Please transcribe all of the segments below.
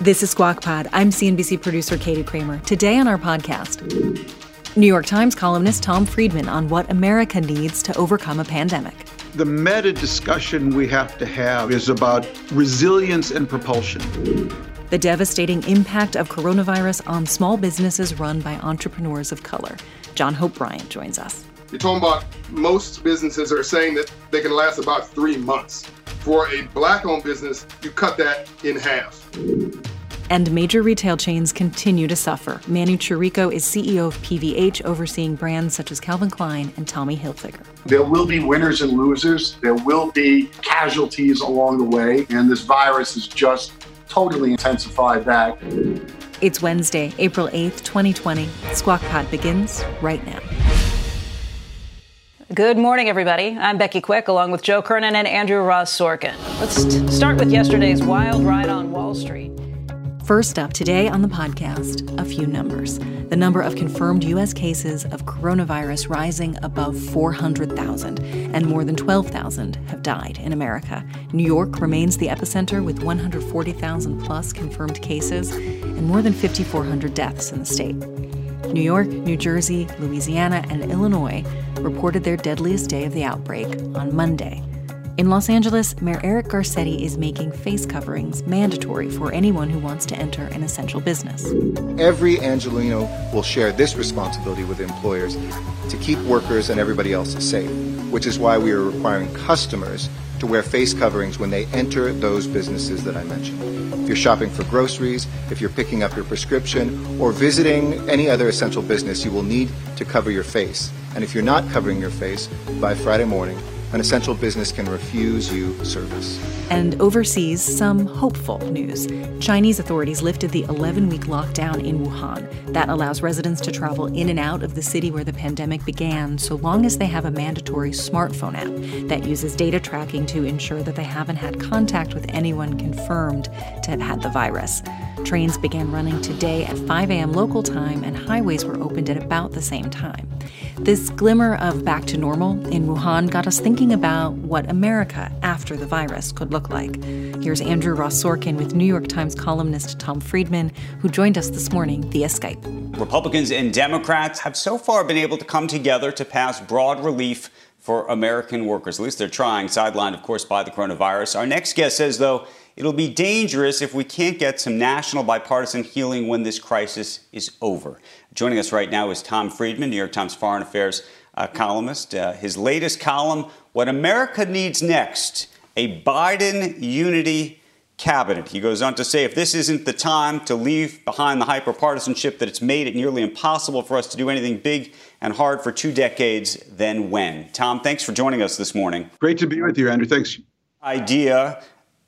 This is Squawk Pod. I'm CNBC producer Katie Kramer. Today on our podcast, New York Times columnist Tom Friedman on what America needs to overcome a pandemic. The meta discussion we have to have is about resilience and propulsion. The devastating impact of coronavirus on small businesses run by entrepreneurs of color. John Hope Bryant joins us. You're talking about most businesses are saying that they can last about 3 months. For a Black-owned business, you cut that in half. And major retail chains continue to suffer. Manu Chirico is CEO of PVH, overseeing brands such as Calvin Klein and Tommy Hilfiger. There will be winners and losers. There will be casualties along the way, and this virus has just totally intensified that. It's Wednesday, April 8th, 2020. Squawk Pod begins right now. Good morning, everybody. I'm Becky Quick, along with Joe Kernan and Andrew Ross Sorkin. Let's start with yesterday's wild ride on Wall Street. First up today on the podcast, a few numbers. The number of confirmed U.S. cases of coronavirus rising above 400,000, and more than 12,000 have died in America. New York remains the epicenter with 140,000 plus confirmed cases and more than 5,400 deaths in the state. New York, New Jersey, Louisiana, and Illinois reported their deadliest day of the outbreak on Monday. In Los Angeles, Mayor Eric Garcetti is making face coverings mandatory for anyone who wants to enter an essential business. Every Angelino will share this responsibility with employers to keep workers and everybody else safe, which is why we are requiring customers to wear face coverings when they enter those businesses that I mentioned. If you're shopping for groceries, if you're picking up your prescription, or visiting any other essential business, you will need to cover your face. And if you're not covering your face by Friday morning, an essential business can refuse you service. And overseas, some hopeful news. Chinese authorities lifted the 11-week lockdown in Wuhan. That allows residents to travel in and out of the city where the pandemic began, so long as they have a mandatory smartphone app that uses data tracking to ensure that they haven't had contact with anyone confirmed to have had the virus. Trains began running today at 5 a.m. local time, and highways were opened at about the same time. This glimmer of back to normal in Wuhan got us thinking about what America after the virus could look like. Here's Andrew Ross Sorkin with New York Times columnist Tom Friedman, who joined us this morning via Skype. Republicans and Democrats have so far been able to come together to pass broad relief for American workers. At least they're trying, sidelined, of course, by the coronavirus. Our next guest says, though, it'll be dangerous if we can't get some national bipartisan healing when this crisis is over. Joining us right now is Tom Friedman, New York Times foreign affairs columnist. His latest column, What America Needs Next, a Biden unity cabinet. He goes on to say, if this isn't the time to leave behind the hyperpartisanship that it's made it nearly impossible for us to do anything big and hard for 2 decades, then when? Tom, thanks for joining us this morning. Great to be with you, Andrew. Thanks. Idea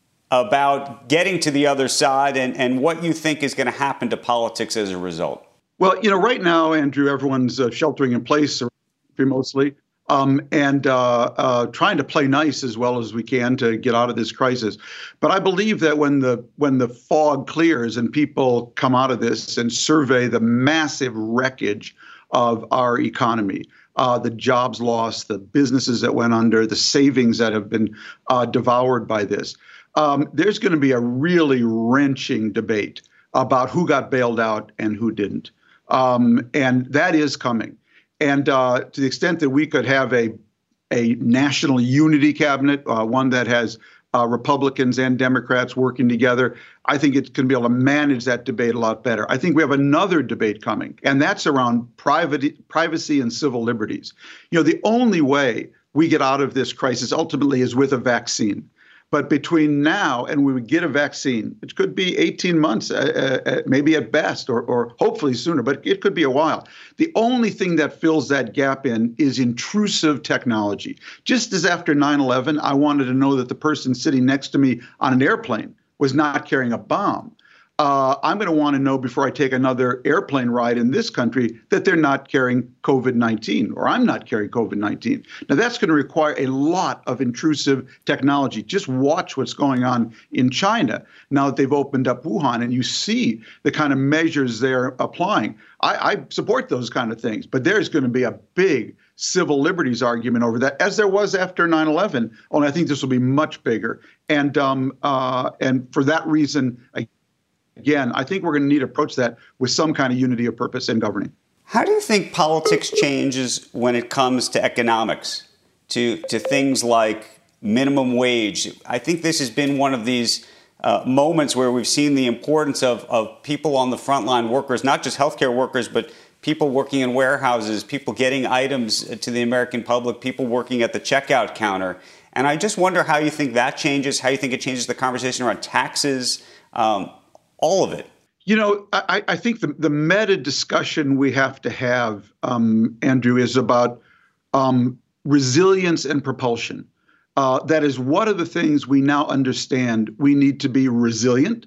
about getting to the other side and what you think is going to happen to politics as a result. Well, right now, Andrew, everyone's sheltering in place mostly and trying to play nice as well as we can to get out of this crisis. But I believe that when the fog clears and people come out of this and survey the massive wreckage of our economy, the jobs lost, the businesses that went under, the savings that have been devoured by this, there's going to be a really wrenching debate about who got bailed out and who didn't. And that is coming. And to the extent that we could have a national unity cabinet, one that has Republicans and Democrats working together, I think it's going to be able to manage that debate a lot better. I think we have another debate coming, and that's around privacy and civil liberties. The only way we get out of this crisis ultimately is with a vaccine. But between now and when we get a vaccine, it could be 18 months, maybe at best, or hopefully sooner, but it could be a while. The only thing that fills that gap in is intrusive technology. Just as after 9/11, I wanted to know that the person sitting next to me on an airplane was not carrying a bomb. I'm going to want to know before I take another airplane ride in this country that they're not carrying COVID-19, or I'm not carrying COVID-19. Now, that's going to require a lot of intrusive technology. Just watch what's going on in China now that they've opened up Wuhan, and you see the kind of measures they're applying. I support those kind of things, but there's going to be a big civil liberties argument over that, as there was after 9/11. Only I think this will be much bigger. And for that reason, again, I think we're going to need to approach that with some kind of unity of purpose in governing. How do you think politics changes when it comes to economics, to things like minimum wage? I think this has been one of these moments where we've seen the importance of people on the frontline workers, not just healthcare workers, but people working in warehouses, people getting items to the American public, people working at the checkout counter. And I just wonder how you think that changes, how you think it changes the conversation around taxes, all of it. You know, I think the meta discussion we have to have, Andrew, is about resilience and propulsion. That is, what are the things we now understand we need to be resilient,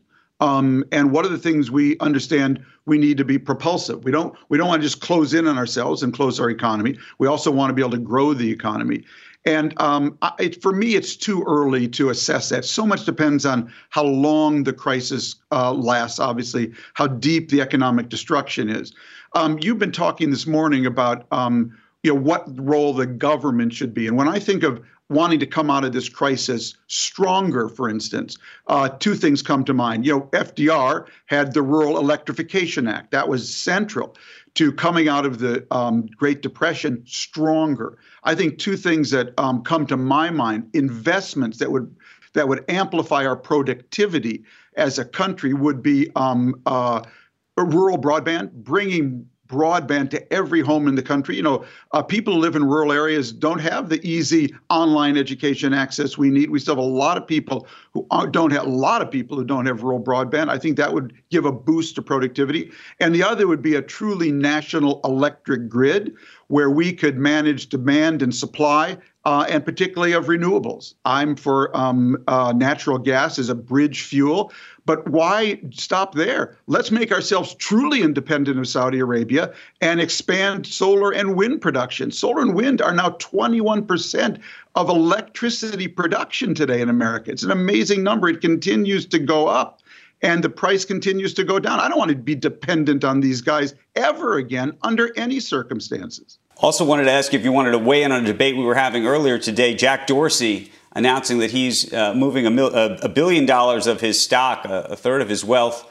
and what are the things we understand we need to be propulsive? We don't want to just close in on ourselves and close our economy. We also want to be able to grow the economy. And for me, it's too early to assess that. So much depends on how long the crisis lasts, obviously, how deep the economic destruction is. You've been talking this morning about what role the government should be. And when I think of wanting to come out of this crisis stronger, for instance, two things come to mind. FDR had the Rural Electrification Act. That was central to coming out of the Great Depression stronger. I think two things that come to my mind: investments that would amplify our productivity as a country would be rural broadband, bringing broadband to every home in the country. People who live in rural areas don't have the easy online education access we need. We still have a lot of people who don't have rural broadband. I think that would give a boost to productivity. And the other would be a truly national electric grid where we could manage demand and supply, and particularly of renewables. I'm for natural gas as a bridge fuel. But why stop there? Let's make ourselves truly independent of Saudi Arabia and expand solar and wind production. Solar and wind are now 21% of electricity production today in America. It's an amazing number. It continues to go up, and the price continues to go down. I don't want to be dependent on these guys ever again under any circumstances. Also wanted to ask if you wanted to weigh in on a debate we were having earlier today. Jack Dorsey announcing that he's moving $1 billion of his stock, a third of his wealth,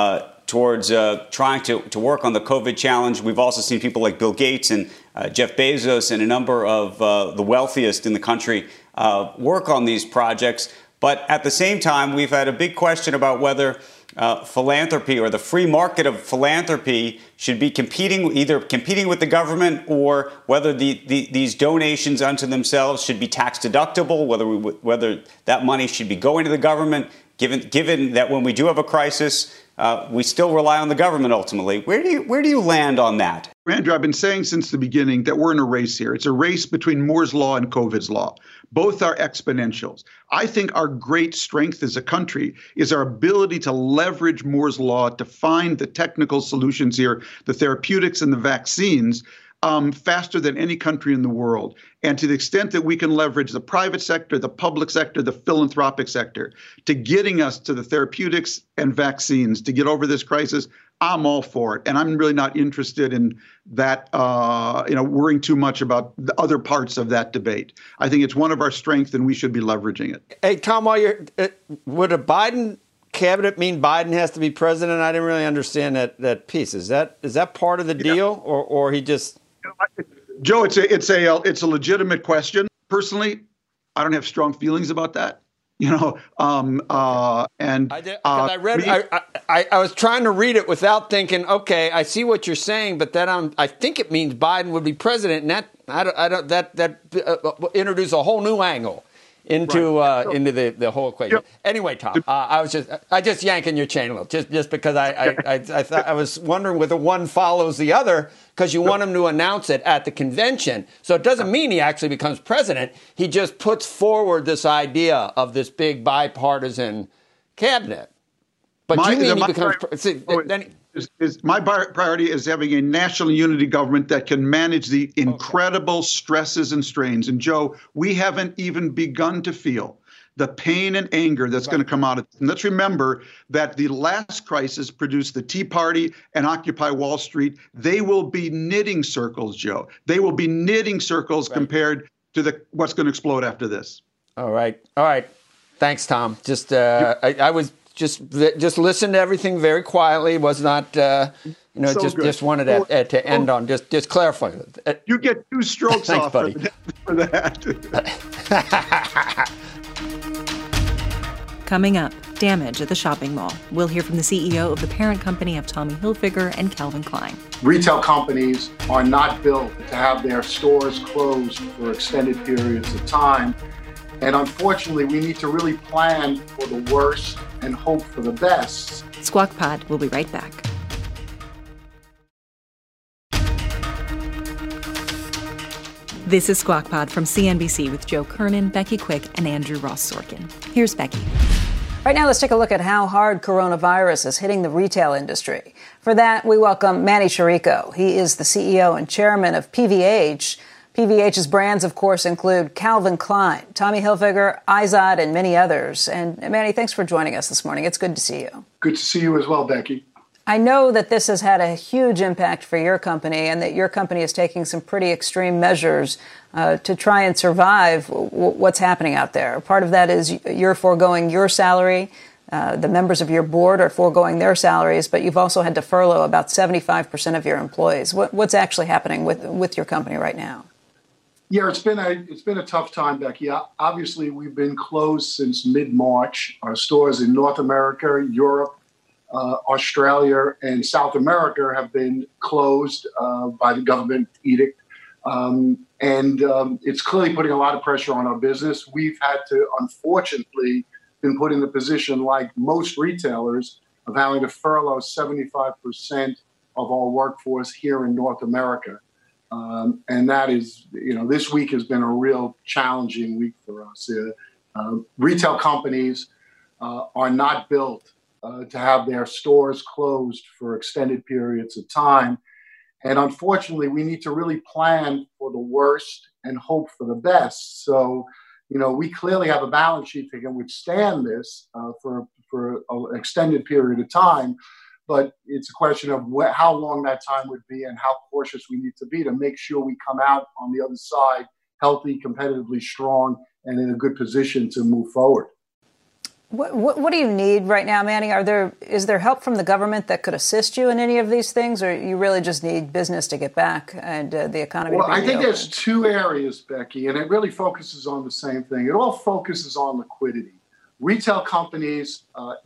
towards trying to work on the COVID challenge. We've also seen people like Bill Gates and Jeff Bezos and a number of the wealthiest in the country work on these projects. But at the same time, we've had a big question about whether philanthropy or the free market of philanthropy should be competing with the government, or whether these donations unto themselves should be tax deductible, whether that money should be going to the government, given that when we do have a crisis, we still rely on the government ultimately. Where do you land on that? Andrew, I've been saying since the beginning that we're in a race here. It's a race between Moore's Law and COVID's Law. Both are exponentials. I think our great strength as a country is our ability to leverage Moore's Law to find the technical solutions here, the therapeutics and the vaccines, faster than any country in the world. And to the extent that we can leverage the private sector, the public sector, the philanthropic sector to getting us to the therapeutics and vaccines to get over this crisis, I'm all for it. And I'm really not interested in that, worrying too much about the other parts of that debate. I think it's one of our strengths and we should be leveraging it. Hey, Tom, would a Biden cabinet mean Biden has to be president? I didn't really understand that piece. Is that part of the deal, or he just? Joe, it's a legitimate question. Personally, I don't have strong feelings about that. I was trying to read it without thinking, okay, I see what you're saying, but then I think it means Biden would be president, and that introduced a whole new angle into the whole equation. Yep. Anyway, Tom, I just yanking your chain a little, just because I thought I was wondering whether one follows the other, because you want him to announce it at the convention. So it doesn't mean he actually becomes president. He just puts forward this idea of this big bipartisan cabinet. But you mean he becomes president? My priority is having a national unity government that can manage the incredible stresses and strains. And Joe, we haven't even begun to feel the pain and anger that's going to come out of it. And let's remember that the last crisis produced the Tea Party and Occupy Wall Street. They will be knitting circles, Joe. They will be knitting circles compared to what's going to explode after this. All right. Thanks, Tom. Just I was Just listened to everything very quietly. Was not, just wanted to end on just clarify. You get 2 strokes Thanks, off buddy. for that. Coming up, damage at the shopping mall. We'll hear from the CEO of the parent company of Tommy Hilfiger and Calvin Klein. Retail companies are not built to have their stores closed for extended periods of time. And unfortunately, we need to really plan for the worst and hope for the best. Squawk Pod will be right back. This is Squawk Pod from CNBC with Joe Kernan, Becky Quick, and Andrew Ross Sorkin. Here's Becky. Right now, let's take a look at how hard coronavirus is hitting the retail industry. For that, we welcome Manny Chirico. He is the CEO and chairman of PVH. PVH's brands, of course, include Calvin Klein, Tommy Hilfiger, Izod, and many others. And Manny, thanks for joining us this morning. It's good to see you. Good to see you as well, Becky. I know that this has had a huge impact for your company and that your company is taking some pretty extreme measures to try and survive what's happening out there. Part of that is you're foregoing your salary. The members of your board are foregoing their salaries, but you've also had to furlough about 75% of your employees. What's actually happening with your company right now? Yeah, it's been a tough time, Becky. Obviously, we've been closed since mid-March. Our stores in North America, Europe, Australia, and South America have been closed by the government edict. It's clearly putting a lot of pressure on our business. We've had to, unfortunately, been put in the position, like most retailers, of having to furlough 75% of our workforce here in North America. And that is, this week has been a real challenging week for us. Retail companies are not built to have their stores closed for extended periods of time. And unfortunately, we need to really plan for the worst and hope for the best. So, we clearly have a balance sheet that can withstand this for an extended period of time. But it's a question of how long that time would be and how cautious we need to be to make sure we come out on the other side healthy, competitively strong, and in a good position to move forward. What do you need right now, Manny? Is there help from the government that could assist you in any of these things, or you really just need business to get back and the economy to be reopened? I think there's 2 areas, Becky, and it really focuses on the same thing. It all focuses on liquidity. Retail companies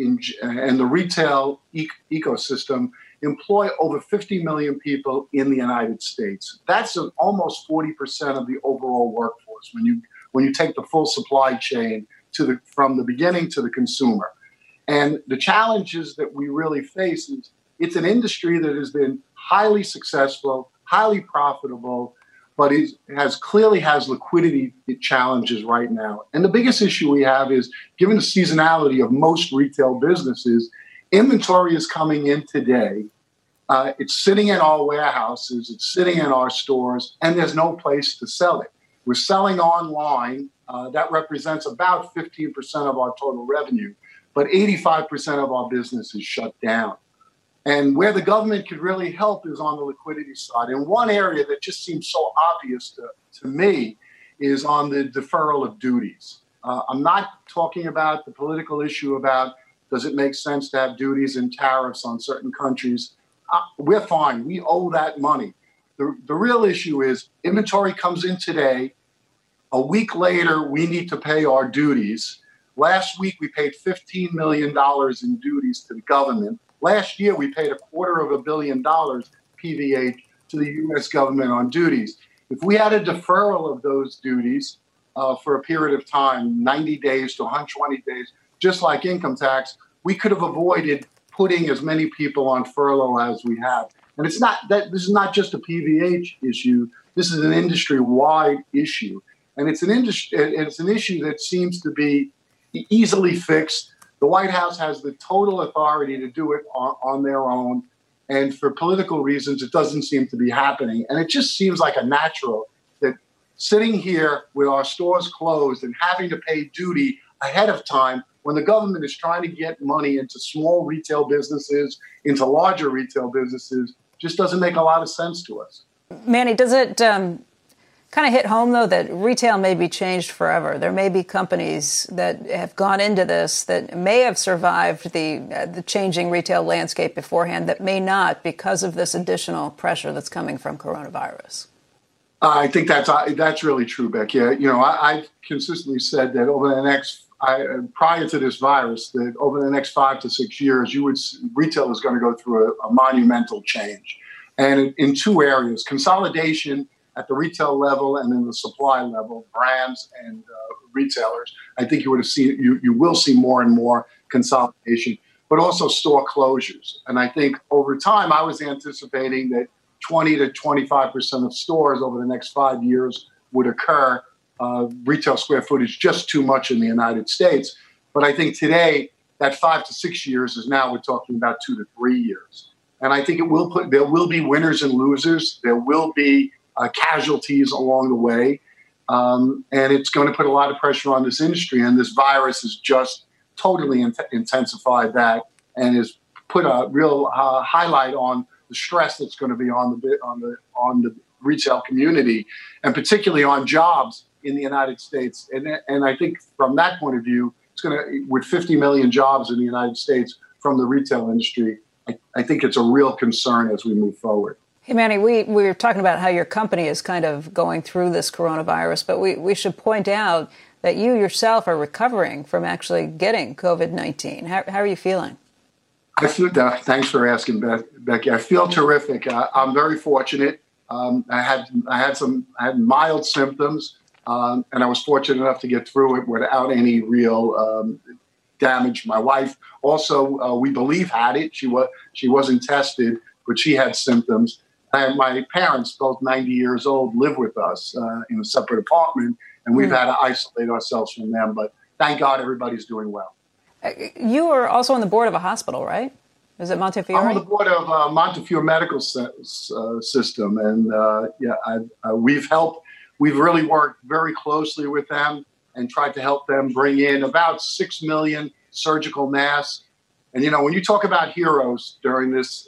and the retail ecosystem employ over 50 million people in the United States. That's almost 40% of the overall workforce when you take the full supply chain from the beginning to the consumer. And the challenges that we really face is it's an industry that has been highly successful, highly profitable, but clearly has liquidity challenges right now. And the biggest issue we have is, given the seasonality of most retail businesses, inventory is coming in today. It's sitting in our warehouses, it's sitting in our stores, and there's no place to sell it. We're selling online. That represents about 15% of our total revenue, but 85% of our business is shut down. And where the government could really help is on the liquidity side. And one area that just seems so obvious to me is on the deferral of duties. I'm not talking about the political issue about does it make sense to have duties and tariffs on certain countries. We're fine. We owe that money. The real issue is inventory comes in today. A week later, we need to pay our duties. Last week, we paid $15 million in duties to the government. Last year, we paid $250 million, PVH, to the U.S. government on duties. If we had a deferral of those duties for a period of time, 90 days to 120 days, just like income tax, we could have avoided putting as many people on furlough as we have. And this is not just a PVH issue. This is an industry-wide issue. And it's an issue that seems to be easily fixed. The White House has the total authority to do it on their own. And for political reasons, it doesn't seem to be happening. And it just seems like a natural that sitting here with our stores closed and having to pay duty ahead of time when the government is trying to get money into small retail businesses, into larger retail businesses, just doesn't make a lot of sense to us. Manny, kind of hit home, though, that retail may be changed forever. There may be companies that have gone into this that may have survived the changing retail landscape beforehand that may not because of this additional pressure that's coming from coronavirus. I think that's really true, Becky. I've consistently said that over the next, prior to this virus, that over the next 5 to 6 years, retail is going to go through a monumental change. And in two areas, consolidation at the retail level and then the supply level, brands and retailers. I think you will see more and more consolidation, but also store closures. And I think over time, I was anticipating that 20 to 25% of stores over the next 5 years would occur. Retail square footage just too much in the United States. But I think today, that 5 to 6 years is now we're talking about 2 to 3 years. And I think there will be winners and losers. There will be casualties along the way. And it's going to put a lot of pressure on this industry. And this virus has just totally intensified that and has put a real highlight on the stress that's going to be on the retail community, and particularly on jobs in the United States. And I think from that point of view, it's going to, with 50 million jobs in the United States from the retail industry, I think it's a real concern as we move forward. Hey, Manny, we were talking about how your company is kind of going through this coronavirus, but we should point out that you yourself are recovering from actually getting COVID-19. How are you feeling? I feel thanks for asking, Becky. I feel terrific. I'm very fortunate. I had mild symptoms, and I was fortunate enough to get through it without any real damage. My wife also, we believe, had it. She wasn't tested, but she had symptoms. And my parents, both 90 years old, live with us in a separate apartment, and we've had to isolate ourselves from them. But thank God everybody's doing well. You are also on the board of a hospital, right? Is it Montefiore? I'm on the board of Montefiore Medical System, and we've really worked very closely with them and tried to help them bring in about 6 million surgical masks. And, when you talk about heroes during this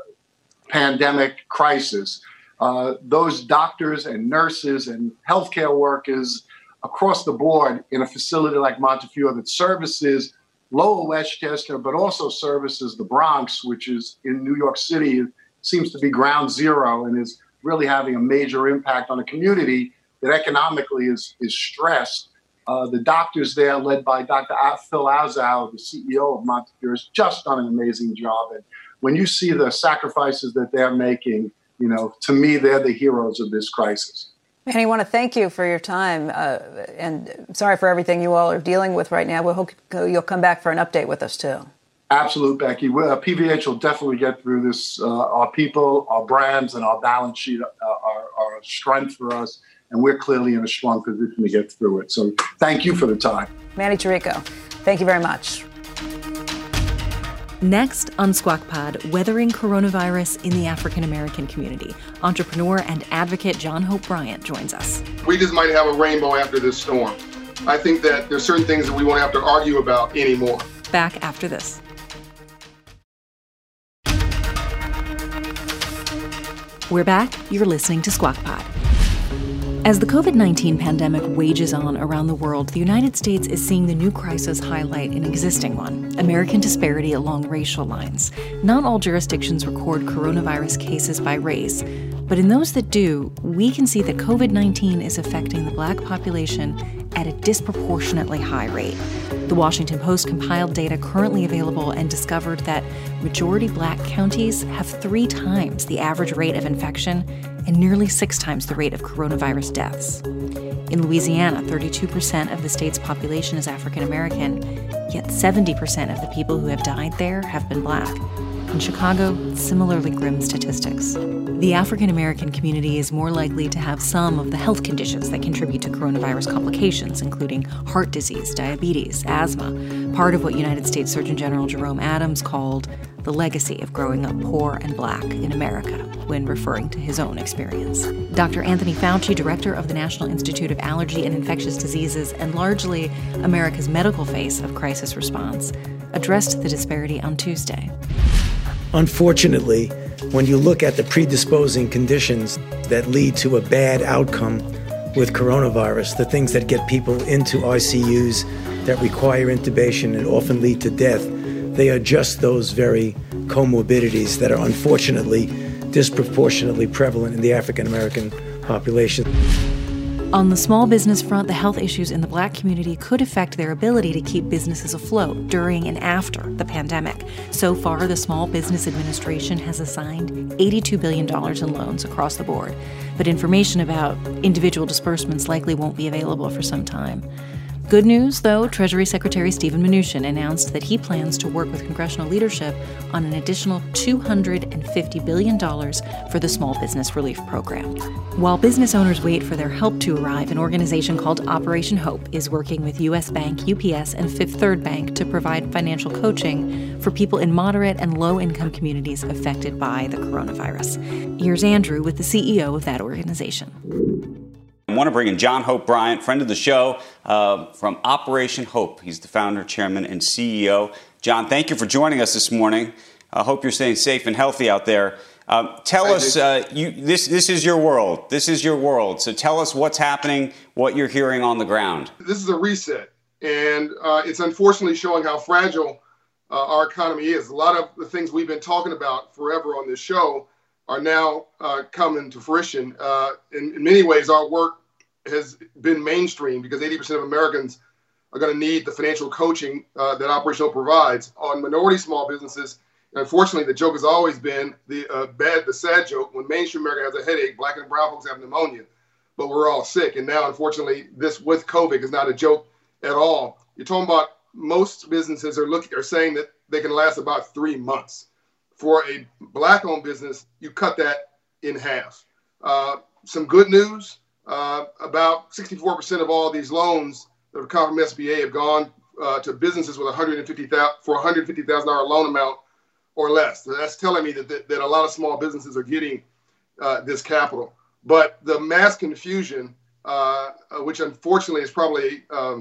pandemic crisis, those doctors and nurses and healthcare workers across the board in a facility like Montefiore that services Lower Westchester, but also services the Bronx, which is in New York City, seems to be ground zero and is really having a major impact on a community that economically is stressed. The doctors there, led by Dr. Phil Azow, the CEO of Montefiore, has just done an amazing job. And when you see the sacrifices that they're making, to me, they're the heroes of this crisis. Manny, I want to thank you for your time, and sorry for everything you all are dealing with right now. We hope you'll come back for an update with us, too. Absolutely, Becky. PVH will definitely get through this. Our people, our brands, and our balance sheet are a strength for us, and we're clearly in a strong position to get through it. So thank you for the time. Manny Chirico, thank you very much. Next on Squawk Pod, weathering coronavirus in the African-American community. Entrepreneur and advocate John Hope Bryant joins us. We just might have a rainbow after this storm. I think that there's certain things that we won't have to argue about anymore. Back after this. We're back. You're listening to Squawk Pod. As the COVID-19 pandemic wages on around the world, the United States is seeing the new crisis highlight an existing one, American disparity along racial lines. Not all jurisdictions record coronavirus cases by race, but in those that do, we can see that COVID-19 is affecting the Black population at a disproportionately high rate. The Washington Post compiled data currently available and discovered that majority Black counties have 3 times the average rate of infection and nearly 6 times the rate of coronavirus deaths. In Louisiana, 32% of the state's population is African American, yet 70% of the people who have died there have been Black. In Chicago, similarly grim statistics. The African American community is more likely to have some of the health conditions that contribute to coronavirus complications, including heart disease, diabetes, asthma, part of what United States Surgeon General Jerome Adams called the legacy of growing up poor and Black in America, when referring to his own experience. Dr. Anthony Fauci, director of the National Institute of Allergy and Infectious Diseases, and largely America's medical face of crisis response, addressed the disparity on Tuesday. Unfortunately, when you look at the predisposing conditions that lead to a bad outcome with coronavirus, the things that get people into ICUs that require intubation and often lead to death, they are just those very comorbidities that are unfortunately disproportionately prevalent in the African American population. On the small business front, the health issues in the Black community could affect their ability to keep businesses afloat during and after the pandemic. So far, the Small Business Administration has assigned $82 billion in loans across the board. But information about individual disbursements likely won't be available for some time. Good news, though, Treasury Secretary Steven Mnuchin announced that he plans to work with congressional leadership on an additional $250 billion for the Small Business Relief Program. While business owners wait for their help to arrive, an organization called Operation Hope is working with U.S. Bank, UPS, and Fifth Third Bank to provide financial coaching for people in moderate and low-income communities affected by the coronavirus. Here's Andrew with the CEO of that organization. I want to bring in John Hope Bryant, friend of the show, from Operation Hope. He's the founder, chairman, and CEO. John, thank you for joining us this morning. I hope you're staying safe and healthy out there. Tell us, this is your world. This is your world. So tell us what's happening, what you're hearing on the ground. This is a reset, and it's unfortunately showing how fragile our economy is. A lot of the things we've been talking about forever on this show are now coming to fruition. In many ways, our work has been mainstream because 80% of Americans are going to need the financial coaching that Operation Hope provides. On minority small businesses, unfortunately, the joke has always been the sad joke. When mainstream America has a headache, Black and brown folks have pneumonia, but we're all sick. And now, unfortunately, this with COVID is not a joke at all. You're talking about most businesses are saying that they can last about 3 months. For a Black-owned business, you cut that in half. Some good news, about 64% of all these loans that have come from SBA have gone to businesses with $150,000 loan amount or less. So that's telling me that a lot of small businesses are getting this capital. But the mass confusion, which unfortunately is probably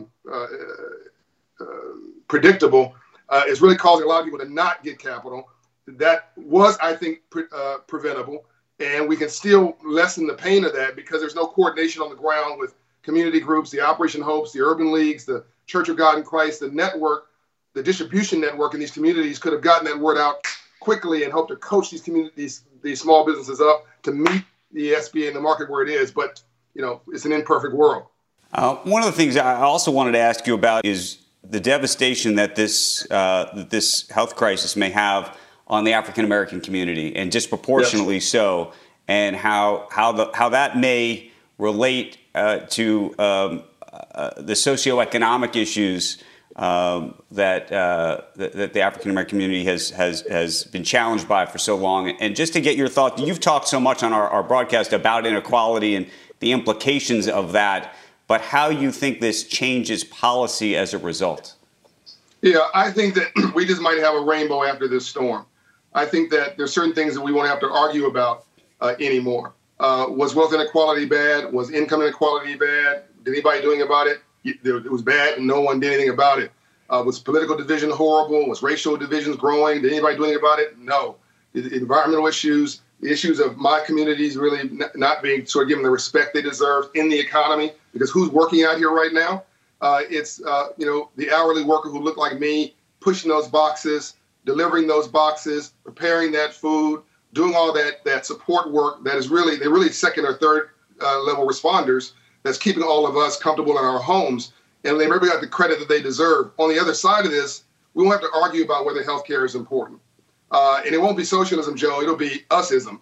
predictable, is really causing a lot of people to not get capital. That was, I think, preventable, and we can still lessen the pain of that because there's no coordination on the ground with community groups, the Operation Hopes, the Urban Leagues, the Church of God in Christ, the network, the distribution network in these communities could have gotten that word out quickly and hope to coach these communities, these small businesses up to meet the SBA and the market where it is. But, it's an imperfect world. One of the things I also wanted to ask you about is the devastation that this health crisis may have on the African American community, and disproportionately so, and how that may relate to the socioeconomic issues that the African American community has been challenged by for so long. And just to get your thoughts, you've talked so much on our broadcast about inequality and the implications of that, but how you think this changes policy as a result. Yeah, I think that we just might have a rainbow after this storm. I think that there's certain things that we won't have to argue about anymore. Was wealth inequality bad? Was income inequality bad? Did anybody do anything about it? It was bad and no one did anything about it. Was political division horrible? Was racial divisions growing? Did anybody do anything about it? No. The environmental issues, the issues of my communities really not being sort of given the respect they deserve in the economy, because who's working out here right now? It's the hourly worker who look like me, pushing those boxes, delivering those boxes, preparing that food, doing all that support work that is they're really second or third level responders that's keeping all of us comfortable in our homes. And they maybe got the credit that they deserve. On the other side of this, we won't have to argue about whether healthcare is important. And it won't be socialism, Joe. It'll be us-ism.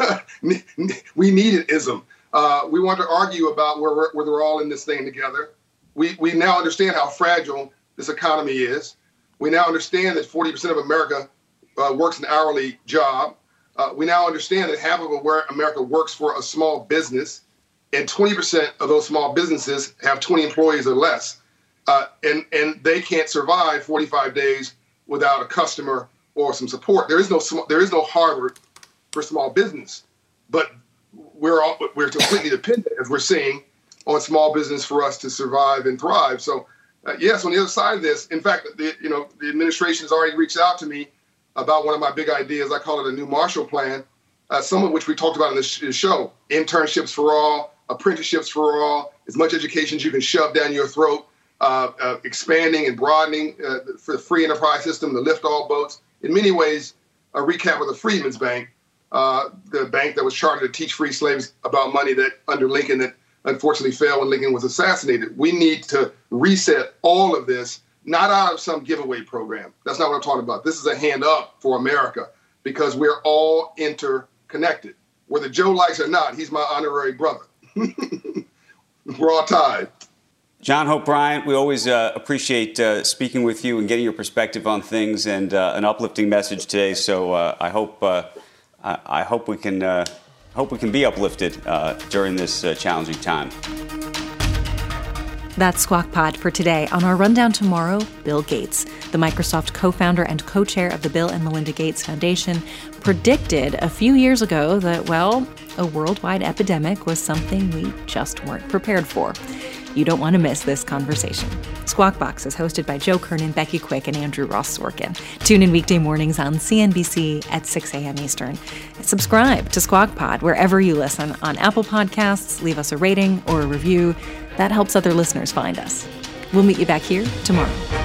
We need it-ism. We want to argue about where we're all in this thing together. We now understand how fragile this economy is. We now understand that 40% of America works an hourly job. We now understand that half of America works for a small business, and 20% of those small businesses have 20 employees or less. And they can't survive 45 days without a customer or some support. There is no Harvard for small business, but we're completely dependent, as we're seeing, on small business for us to survive and thrive. So yes, on the other side of this, in fact, the administration has already reached out to me about one of my big ideas. I call it a new Marshall Plan, some of which we talked about in this show: internships for all, apprenticeships for all, as much education as you can shove down your throat, expanding and broadening for the free enterprise system to lift all boats. In many ways, a recap of the Freedmen's Bank, the bank that was chartered to teach free slaves about money that under Lincoln that unfortunately failed when Lincoln was assassinated. We need to reset all of this, not out of some giveaway program. That's not what I'm talking about. This is a hand up for America because we're all interconnected. Whether Joe likes it or not, he's my honorary brother. We're all tied. John Hope Bryant, we always appreciate speaking with you and getting your perspective on things and an uplifting message today. So I hope we can be uplifted during this challenging time. That's Squawk Pod for today. On our rundown tomorrow, Bill Gates, the Microsoft co-founder and co-chair of the Bill and Melinda Gates Foundation, predicted a few years ago that, well, a worldwide epidemic was something we just weren't prepared for. You don't want to miss this conversation. Squawk Box is hosted by Joe Kernan, Becky Quick, and Andrew Ross Sorkin. Tune in weekday mornings on CNBC at 6 a.m. Eastern. Subscribe to Squawk Pod wherever you listen on Apple Podcasts. Leave us a rating or a review. That helps other listeners find us. We'll meet you back here tomorrow.